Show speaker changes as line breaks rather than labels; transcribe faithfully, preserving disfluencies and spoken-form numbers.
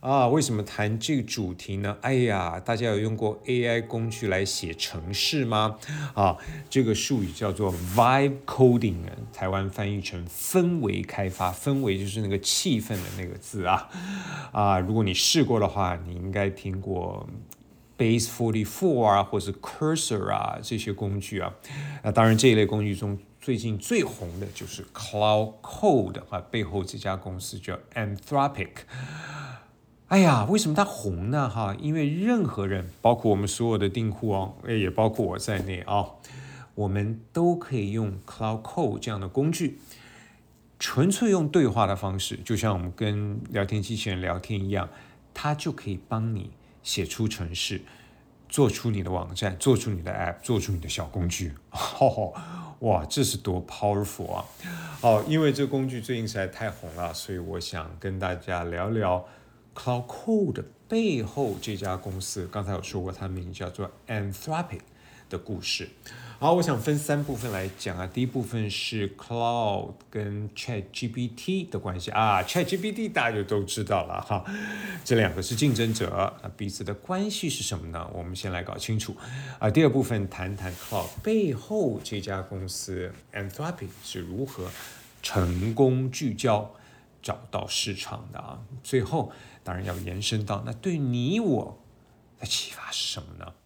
啊，为什么谈这个主题呢？哎呀，大家有用过 A I 工具来写程式吗？啊，这个术语叫做 Vibe Coding， 台湾翻译成氛围开发，氛围就是那个气氛的那个字啊。啊，如果你试过的话，你应该听过 Base 四十四啊，或是 Cursor 啊这些工具啊。那当然这一类工具中最近最红的就是 Cloud Code 啊，背后这家公司叫 Anthropic。哎呀，为什么它红呢？哈，因为任何人，包括我们所有的订户哦，也包括我在内啊、哦，我们都可以用 Cloud Code 这样的工具，纯粹用对话的方式，就像我们跟聊天机器人聊天一样，它就可以帮你写出程式，做出你的网站，做出你的 App， 做出你的小工具。哦，哇，这是多 powerful 啊！哦，因为这工具最近实在太红了，所以我想跟大家聊聊 Cloud Code 背后这家公司，刚才有说过，它名叫做 Anthropic 的故事。好，我想分三部分来讲啊。第一部分是 Cloud 跟 ChatGPT 的关系啊 ，ChatGPT 大家就都知道了哈，这两个是竞争者，彼此的关系是什么呢？我们先来搞清楚啊。第二部分谈谈 Cloud 背后这家公司 Anthropic 是如何成功聚焦找到市场的啊。最后当然要延伸到那对你我的启发是什么呢？